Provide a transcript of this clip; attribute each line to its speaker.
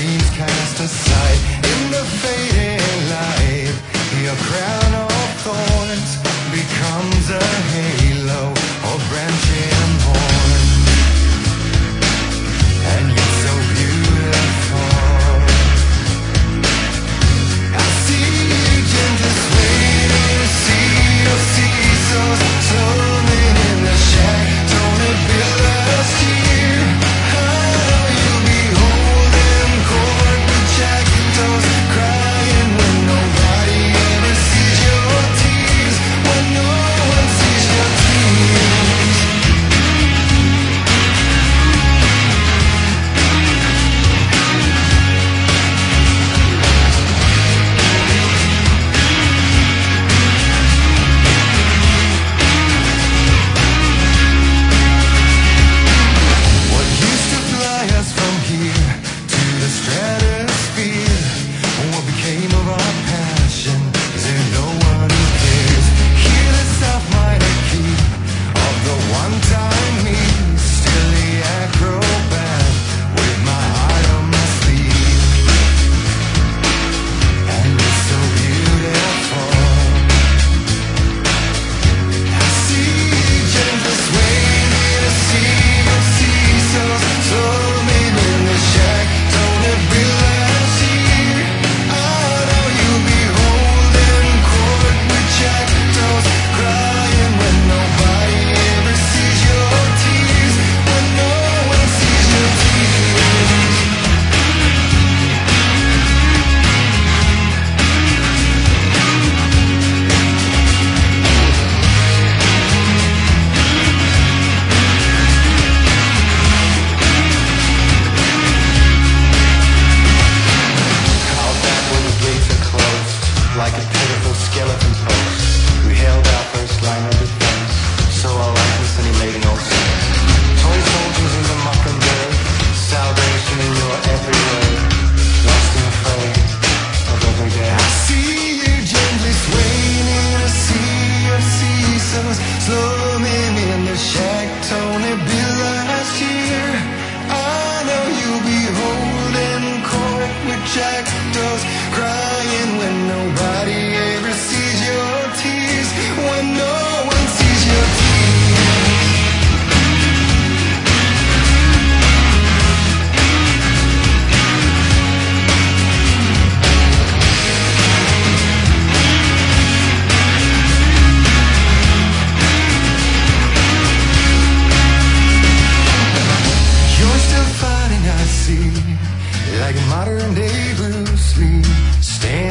Speaker 1: dreams cast aside. In the fading light, your crown of thorns becomes a halo or branching horn. And you're so beautiful. I see you gently swaying, see your seesaws swimming in the shack. Don't it be last year? I know you'll be holding court with jackdaws, crying when nobody ever sees your tears, when no one sees your tears. What used to fly us from here to the stratosphere? What became of our passion? Is there no one who cares? Hear the soft minor key of the one-time me, still the acrobat with my heart on my sleeve. And it's so beautiful. I see you gently swaying in a sea of seesaws, swimming in the shack. Don't it be last year? I know you'll be holding court with jackdaws, crying when nobody ever sees your tears, when no one sees your tears. How back when the gates are closed, like a pitiful skeleton post, we held our first line of defense, so our lifeless and elating old saints. Toy soldiers in the mockingbird, salvation in your every word, lost and afraid of every day. I see you gently swaying in a sea of seesaws, slumming in the shack. Tony be last year. I know you'll be holding court with jackdaws, crying when nobody ever sees your tears, when no one sees your tears. You're still fighting, I see, like modern day Bruce Lee, standing